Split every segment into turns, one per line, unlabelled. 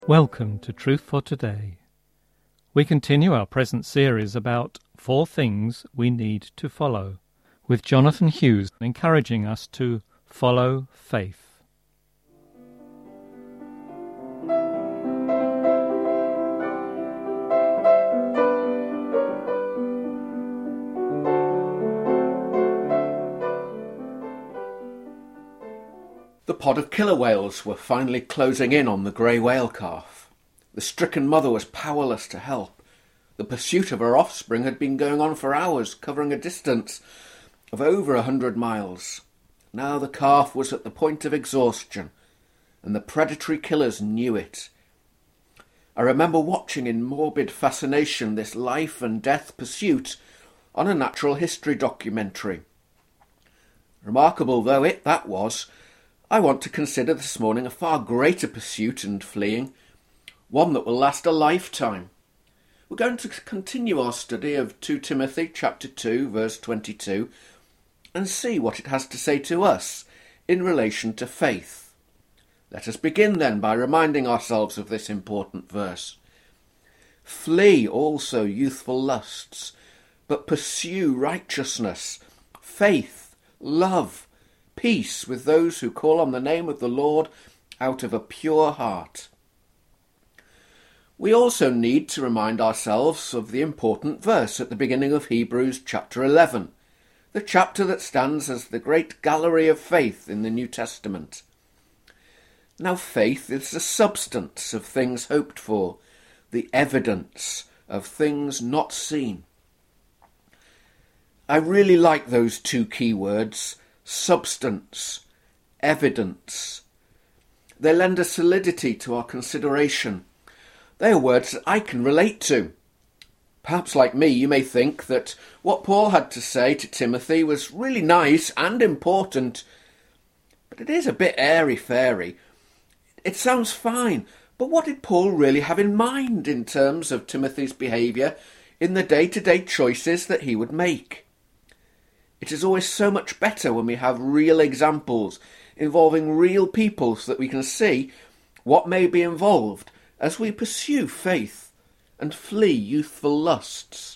Welcome to Truth for Today. We continue our present series about 4 things we need to follow, with Jonathan Hughes encouraging us to follow faith.
The pod of killer whales were finally closing in on the grey whale calf. The stricken mother was powerless to help. The pursuit of her offspring had been going on for hours, covering a distance of over 100 miles. Now the calf was at the point of exhaustion, and the predatory killers knew it. I remember watching in morbid fascination this life and death pursuit on a natural history documentary. Remarkable though that was, I want to consider this morning a far greater pursuit and fleeing, one that will last a lifetime. We're going to continue our study of 2 Timothy chapter 2 verse 22 and see what it has to say to us in relation to faith. Let us begin then by reminding ourselves of this important verse. Flee also youthful lusts, but pursue righteousness, faith, love, peace with those who call on the name of the Lord out of a pure heart. We also need to remind ourselves of the important verse at the beginning of Hebrews chapter 11, the chapter that stands as the great gallery of faith in the New Testament. Now faith is the substance of things hoped for, the evidence of things not seen. I really like those 2 key words, substance, evidence. They lend a solidity to our consideration. They are words that I can relate to. Perhaps like me, you may think that what Paul had to say to Timothy was really nice and important, but it is a bit airy-fairy. It sounds fine, but what did Paul really have in mind in terms of Timothy's behaviour in the day-to-day choices that he would make? It is always so much better when we have real examples involving real people so that we can see what may be involved as we pursue faith and flee youthful lusts.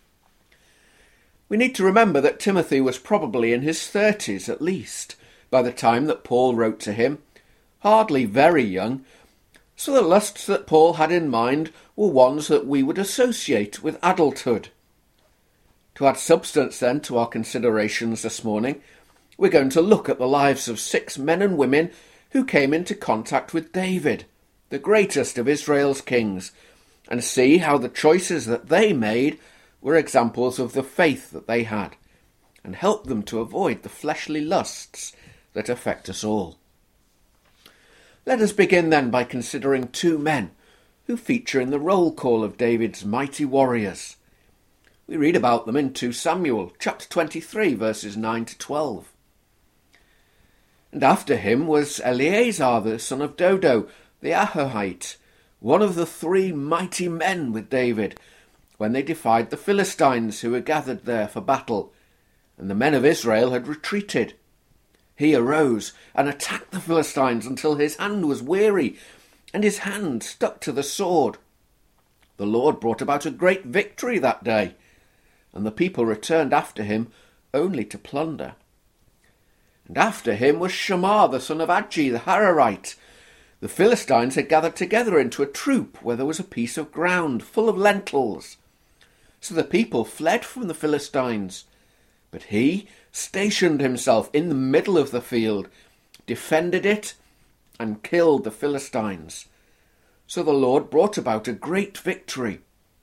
We need to remember that Timothy was probably in his 30s at least by the time that Paul wrote to him, hardly very young, so the lusts that Paul had in mind were ones that we would associate with adulthood. To add substance then to our considerations this morning, we're going to look at the lives of 6 men and women who came into contact with David, the greatest of Israel's kings, and see how the choices that they made were examples of the faith that they had, and help them to avoid the fleshly lusts that affect us all. Let us begin then by considering 2 men who feature in the roll call of David's mighty warriors. We read about them in 2 Samuel chapter 23 verses 9 to 12. And after him was Eleazar the son of Dodo, the Ahohite, one of the 3 mighty men with David, when they defied the Philistines who were gathered there for battle, and the men of Israel had retreated. He arose and attacked the Philistines until his hand was weary, and his hand stuck to the sword. The Lord brought about a great victory that day, and the people returned after him only to plunder. And after him was Shammah the son of Agi the Hararite. The Philistines had gathered together into a troop where there was a piece of ground full of lentils. So the people fled from the Philistines, but he stationed himself in the middle of the field, defended it, and killed the Philistines. So the Lord brought about a great victory.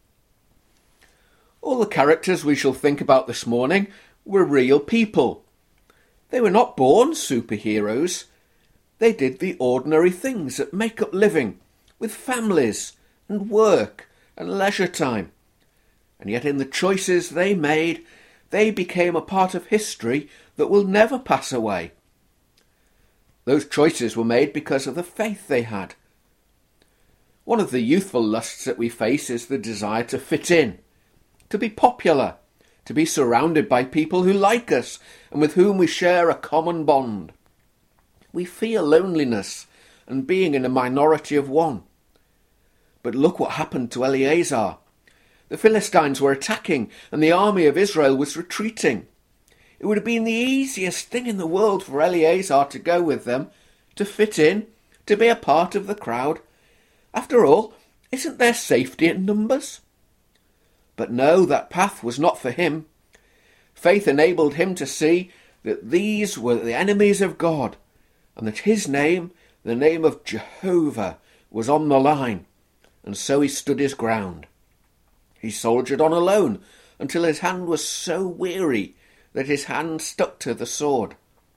All the characters we shall think about this morning were real people. They were not born superheroes. They did the ordinary things that make up living, with families and work and leisure time. And yet in the choices they made, they became a part of history that will never pass away. Those choices were made because of the faith they had. One of the youthful lusts that we face is the desire to fit in, to be popular, to be surrounded by people who like us and with whom we share a common bond. We feel loneliness and being in a minority of one. But look what happened to Eleazar. The Philistines were attacking and the army of Israel was retreating. It would have been the easiest thing in the world for Eleazar to go with them, to fit in, to be a part of the crowd. After all, isn't there safety in numbers? But no, that path was not for him. Faith enabled him to see that these were the enemies of God, and that his name, the name of Jehovah, was on the line, and so he stood his ground. He soldiered on alone until his hand was so weary that his hand stuck to the sword.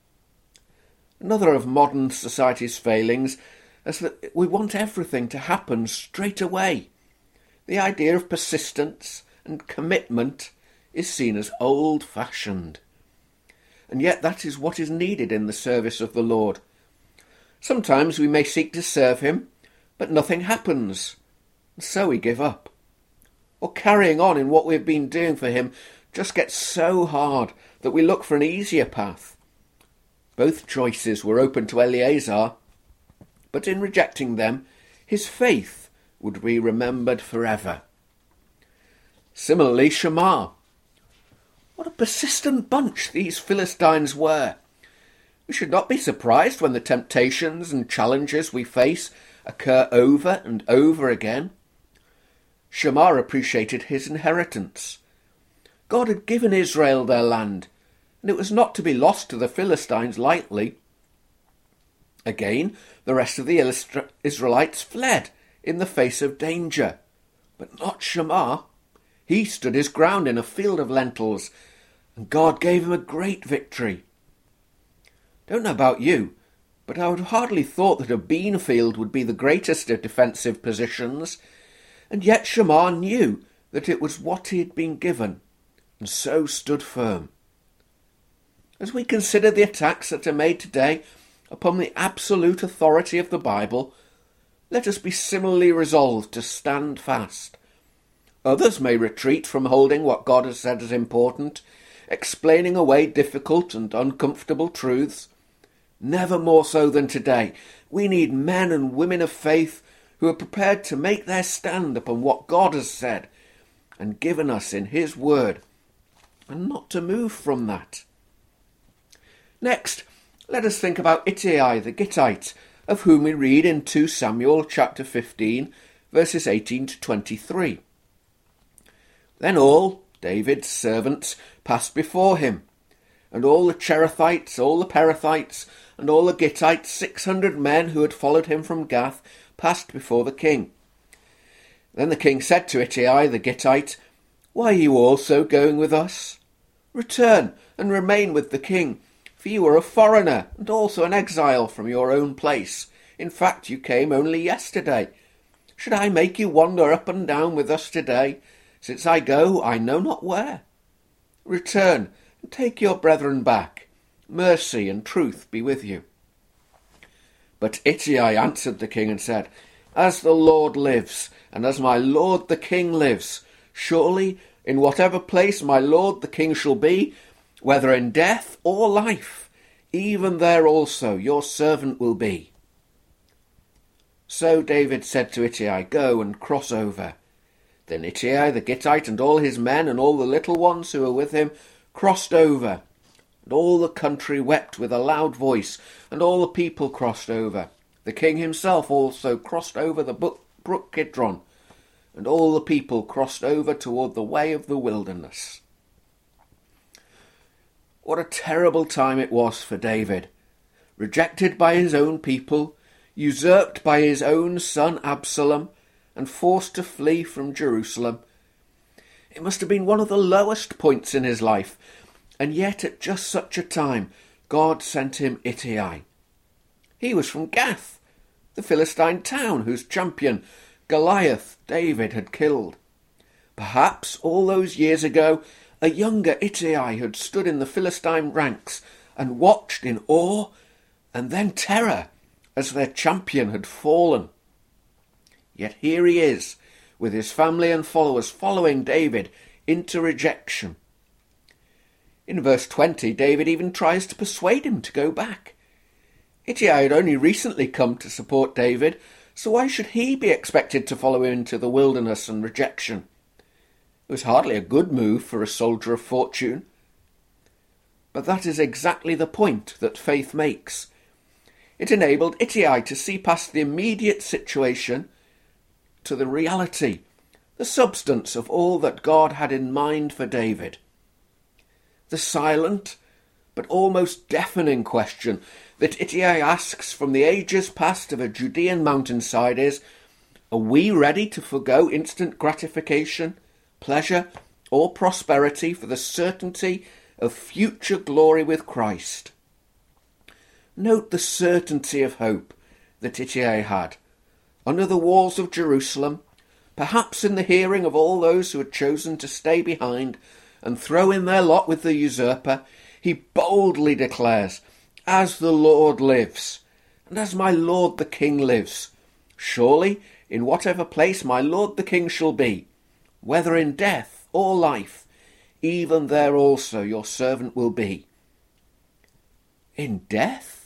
Another of modern society's failings is that we want everything to happen straight away. The idea of persistence and commitment is seen as old-fashioned. And yet that is what is needed in the service of the Lord. Sometimes we may seek to serve him, but nothing happens, and so we give up. Or carrying on in what we've been doing for him just gets so hard that we look for an easier path. Both choices were open to Eleazar, but in rejecting them, his faith would be remembered forever. Similarly, Shammah. What a persistent bunch these Philistines were. We should not be surprised when the temptations and challenges we face occur over and over again. Shammah appreciated his inheritance. God had given Israel their land, and it was not to be lost to the Philistines lightly. Again, the rest of the Israelites fled in the face of danger, but not Shammah. He stood his ground in a field of lentils, and God gave him a great victory. Don't know about you, but I would have hardly thought that a bean field would be the greatest of defensive positions, and yet Shammah knew that it was what he had been given, and so stood firm. As we consider the attacks that are made today upon the absolute authority of the Bible, let us be similarly resolved to stand fast. Others may retreat from holding what God has said is important, explaining away difficult and uncomfortable truths. Never more so than today, we need men and women of faith who are prepared to make their stand upon what God has said and given us in his word, and not to move from that. Next, let us think about Ittai the Gittite, of whom we read in 2 Samuel chapter 15, verses 18 to 23. Then all David's servants passed before him, and all the Cherethites, all the Perethites, and all the Gittites, 600 men who had followed him from Gath, passed before the king. Then the king said to Ittai the Gittite, "Why are you also going with us? Return and remain with the king, for you are a foreigner and also an exile from your own place. In fact, you came only yesterday. Should I make you wander up and down with us today, since I go I know not where? Return and take your brethren back. Mercy and truth be with you." But Ittai answered the king and said, "As the Lord lives, and as my lord the king lives, surely in whatever place my lord the king shall be, whether in death or life, even there also your servant will be." So David said to Ittai, "Go and cross over." Then Ittai the Gittite and all his men and all the little ones who were with him crossed over. And all the country wept with a loud voice, and all the people crossed over. The king himself also crossed over the brook Kidron, and all the people crossed over toward the way of the wilderness. What a terrible time it was for David. Rejected by his own people, usurped by his own son Absalom, and forced to flee from Jerusalem. It must have been one of the lowest points in his life, and yet at just such a time God sent him Ittai. He was from Gath, the Philistine town whose champion Goliath David had killed. Perhaps all those years ago a younger Ittai had stood in the Philistine ranks and watched in awe and then terror as their champion had fallen. Yet here he is, with his family and followers following David into rejection. In verse 20, David even tries to persuade him to go back. Ittai had only recently come to support David, so why should he be expected to follow him into the wilderness and rejection? It was hardly a good move for a soldier of fortune. But that is exactly the point that faith makes. It enabled Ittai to see past the immediate situation to the reality, the substance of all that God had in mind for David. The silent but almost deafening question that Ittai asks from the ages past of a Judean mountainside is, are we ready to forgo instant gratification, pleasure, or prosperity for the certainty of future glory with Christ? Note the certainty of hope that Ittai had. Under the walls of Jerusalem, perhaps in the hearing of all those who had chosen to stay behind and throw in their lot with the usurper, he boldly declares, as the Lord lives, and as my Lord the King lives, surely in whatever place my Lord the King shall be, whether in death or life, even there also your servant will be. In death?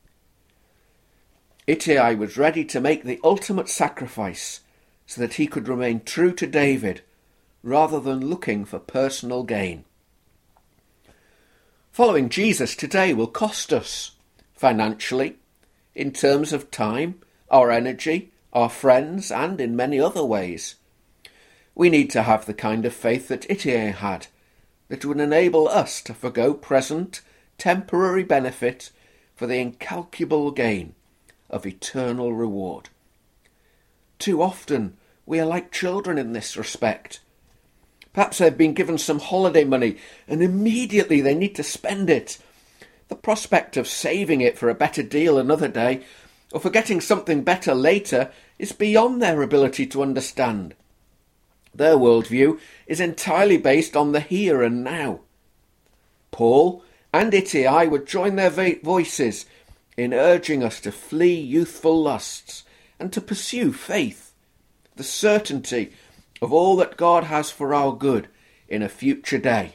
Ittai was ready to make the ultimate sacrifice so that he could remain true to David rather than looking for personal gain. Following Jesus today will cost us financially, in terms of time, our energy, our friends, and in many other ways. We need to have the kind of faith that Ittai had, that would enable us to forgo present, temporary benefit for the incalculable gain of eternal reward. Too often we are like children in this respect. Perhaps they've been given some holiday money and immediately they need to spend it. The prospect of saving it for a better deal another day, or for getting something better later, is beyond their ability to understand. Their worldview is entirely based on the here and now. Paul and Ittai would join their voices in urging us to flee youthful lusts and to pursue faith, the certainty of all that God has for our good in a future day.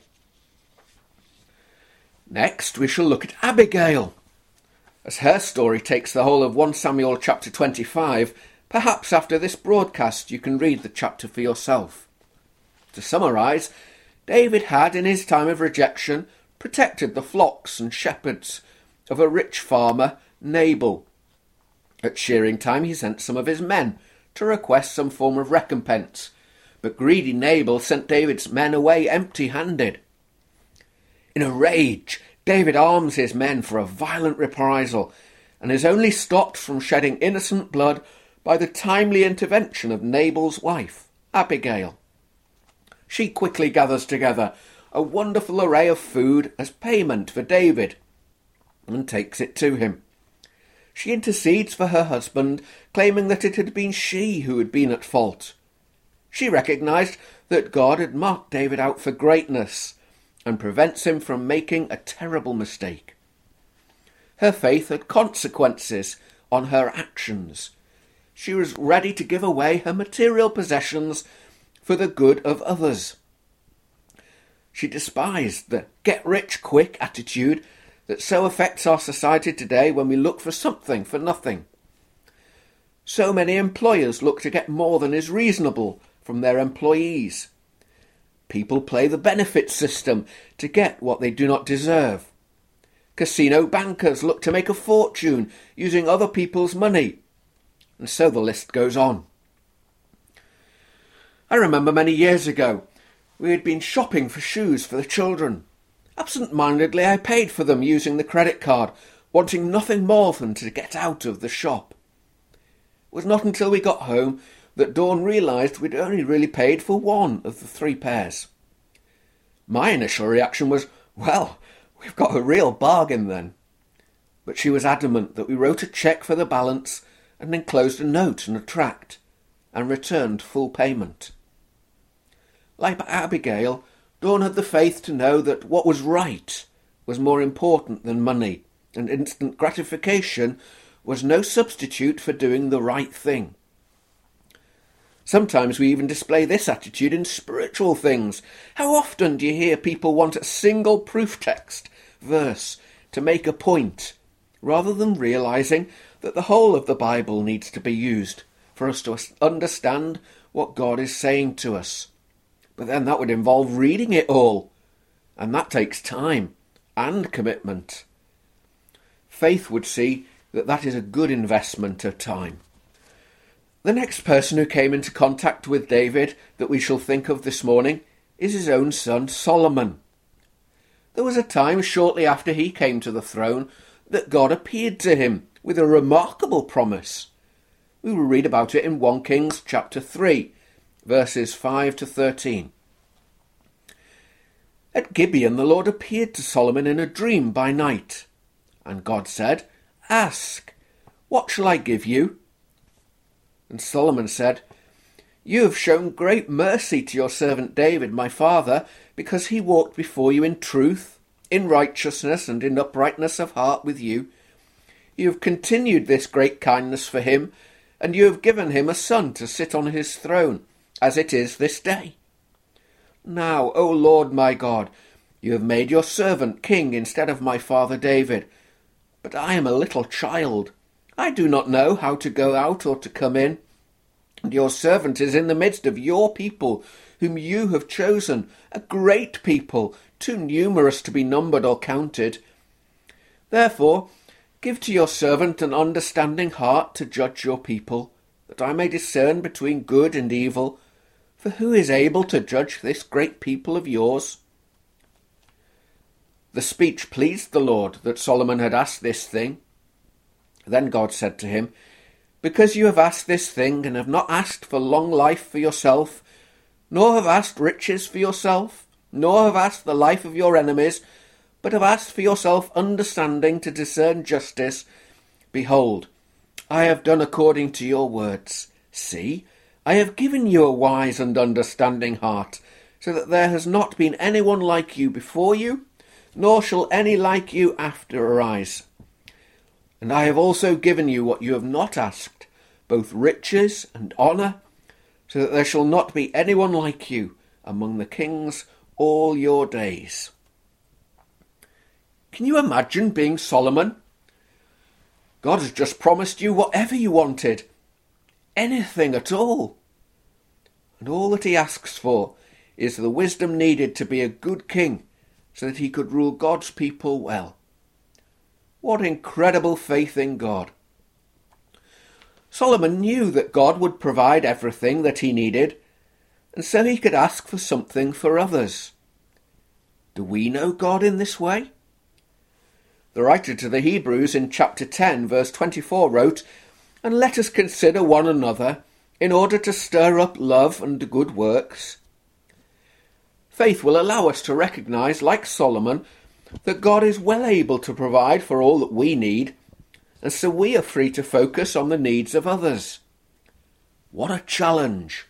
Next, we shall look at Abigail. As her story takes the whole of 1 Samuel chapter 25, perhaps after this broadcast you can read the chapter for yourself. To summarise, David had, in his time of rejection, protected the flocks and shepherds of a rich farmer, Nabal. At shearing time he sent some of his men to request some form of recompense, but greedy Nabal sent David's men away empty-handed. In a rage, David arms his men for a violent reprisal, and is only stopped from shedding innocent blood by the timely intervention of Nabal's wife, Abigail. She quickly gathers together a wonderful array of food as payment for David, and takes it to him. She intercedes for her husband, claiming that it had been she who had been at fault. She recognised that God had marked David out for greatness, and prevents him from making a terrible mistake. Her faith had consequences on her actions. She was ready to give away her material possessions for the good of others. She despised the get-rich-quick attitude that so affects our society today when we look for something for nothing. So many employers look to get more than is reasonable from their employees. People play the benefit system to get what they do not deserve. Casino bankers look to make a fortune using other people's money. And so the list goes on. I remember many years ago, we had been shopping for shoes for the children. Absent-mindedly I paid for them using the credit card, wanting nothing more than to get out of the shop. It was not until we got home that Dawn realised we'd only really paid for one of the 3 pairs. My initial reaction was, well, we've got a real bargain then. But she was adamant that we wrote a cheque for the balance and enclosed a note and a tract, and returned full payment. Like Abigail, Dawn had the faith to know that what was right was more important than money, and instant gratification was no substitute for doing the right thing. Sometimes we even display this attitude in spiritual things. How often do you hear people want a single proof text, verse, to make a point, rather than realising that the whole of the Bible needs to be used for us to understand what God is saying to us. But then that would involve reading it all, and that takes time and commitment. Faith would see that that is a good investment of time. The next person who came into contact with David that we shall think of this morning is his own son Solomon. There was a time shortly after he came to the throne that God appeared to him with a remarkable promise. We will read about it in 1 Kings chapter 3, verses 5 to 13. At Gibeon the Lord appeared to Solomon in a dream by night, and God said, "Ask, what shall I give you?" And Solomon said, "You have shown great mercy to your servant David, my father, because he walked before you in truth, in righteousness, and in uprightness of heart with you. You have continued this great kindness for him, and you have given him a son to sit on his throne, as it is this day. Now, O Lord my God, you have made your servant king instead of my father David. But I am a little child. I do not know how to go out or to come in. And your servant is in the midst of your people, whom you have chosen, a great people, too numerous to be numbered or counted. Therefore, give to your servant an understanding heart to judge your people, that I may discern between good and evil. For who is able to judge this great people of yours?" The speech pleased the Lord that Solomon had asked this thing. Then God said to him, "Because you have asked this thing, and have not asked for long life for yourself, nor have asked riches for yourself, nor have asked the life of your enemies, but have asked for yourself understanding to discern justice, behold, I have done according to your words. See, I have given you a wise and understanding heart, so that there has not been anyone like you before you, nor shall any like you after arise. And I have also given you what you have not asked, both riches and honour, so that there shall not be anyone like you among the kings all your days." Can you imagine being Solomon? God has just promised you whatever you wanted. Anything at all. And all that he asks for is the wisdom needed to be a good king so that he could rule God's people well. What incredible faith in God. Solomon knew that God would provide everything that he needed, and so he could ask for something for others. Do we know God in this way? The writer to the Hebrews in chapter 10 verse 24 wrote, "And let us consider one another in order to stir up love and good works." Faith will allow us to recognise, like Solomon, that God is well able to provide for all that we need, and so we are free to focus on the needs of others. What a challenge!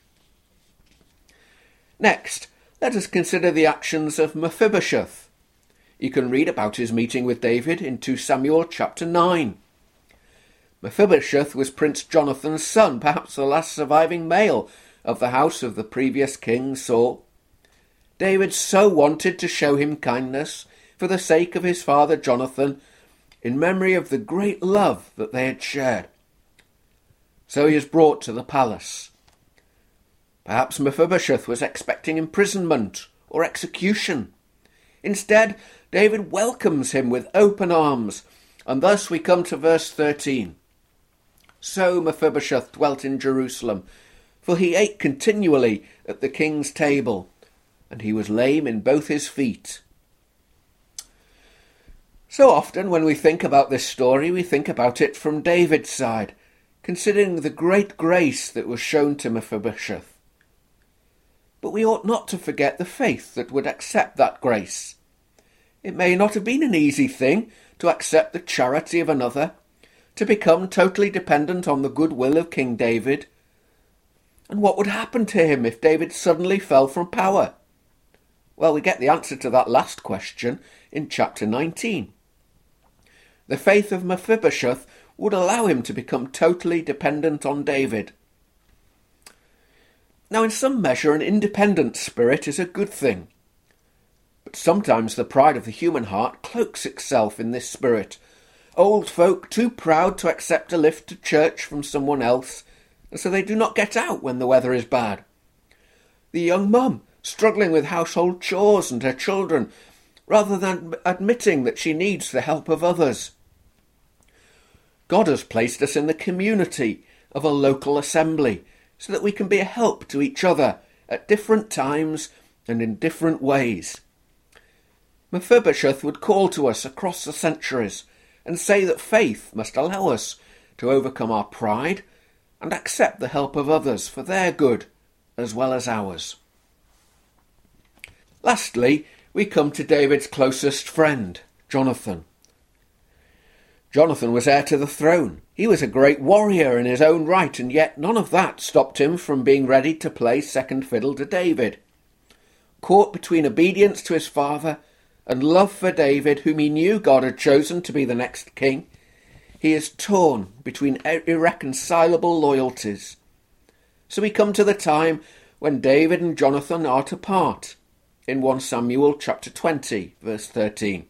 Next, let us consider the actions of Mephibosheth. You can read about his meeting with David in 2 Samuel chapter 9. Mephibosheth was Prince Jonathan's son, perhaps the last surviving male of the house of the previous king Saul. David so wanted to show him kindness for the sake of his father Jonathan, in memory of the great love that they had shared. So he is brought to the palace. Perhaps Mephibosheth was expecting imprisonment or execution. Instead, David welcomes him with open arms, and thus we come to verse 13. So Mephibosheth dwelt in Jerusalem, for he ate continually at the king's table, and he was lame in both his feet. So often when we think about this story, we think about it from David's side, considering the great grace that was shown to Mephibosheth. But we ought not to forget the faith that would accept that grace. It may not have been an easy thing to accept the charity of another, to become totally dependent on the goodwill of King David. And what would happen to him if David suddenly fell from power? Well, we get the answer to that last question in chapter 19. The faith of Mephibosheth would allow him to become totally dependent on David. Now, in some measure, an independent spirit is a good thing. But sometimes the pride of the human heart cloaks itself in this spirit, Old folk too proud to accept a lift to church from someone else, and so they do not get out when the weather is bad. The young mum struggling with household chores and her children, rather than admitting that she needs the help of others. God has placed us in the community of a local assembly so that we can be a help to each other at different times and in different ways. Mephibosheth would call to us across the centuries and say that faith must allow us to overcome our pride and accept the help of others for their good as well as ours. Lastly, we come to David's closest friend, Jonathan. Jonathan was heir to the throne. He was a great warrior in his own right, and yet none of that stopped him from being ready to play second fiddle to David. Caught between obedience to his father and love for David, whom he knew God had chosen to be the next king, he is torn between irreconcilable loyalties. So we come to the time when David and Jonathan are to part, in 1 Samuel chapter 20, verse 13.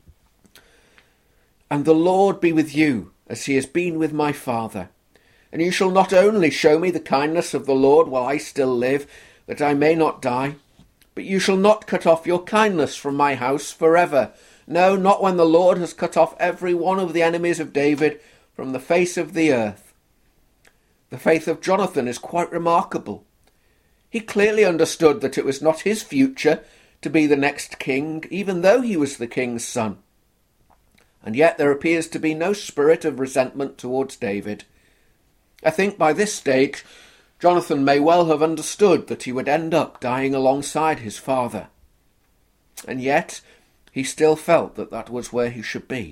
And the Lord be with you, as he has been with my father. And you shall not only show me the kindness of the Lord while I still live, that I may not die, but you shall not cut off your kindness from my house forever. No, not when the Lord has cut off every one of the enemies of David from the face of the earth. The faith of Jonathan is quite remarkable. He clearly understood that it was not his future to be the next king, even though he was the king's son. And yet there appears to be no spirit of resentment towards David. I think by this stage, Jonathan may well have understood that he would end up dying alongside his father. And yet, he still felt that that was where he should be.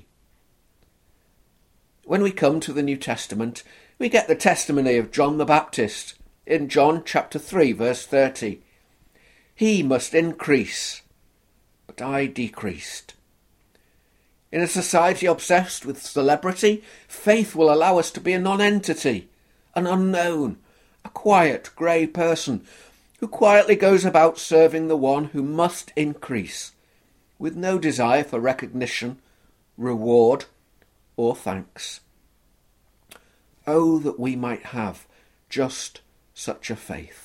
When we come to the New Testament, we get the testimony of John the Baptist in John chapter 3, verse 30. He must increase, but I decreased. In a society obsessed with celebrity, faith will allow us to be a non-entity, an unknown, a quiet, grey person who quietly goes about serving the one who must increase, with no desire for recognition, reward, or thanks. Oh, that we might have just such a faith.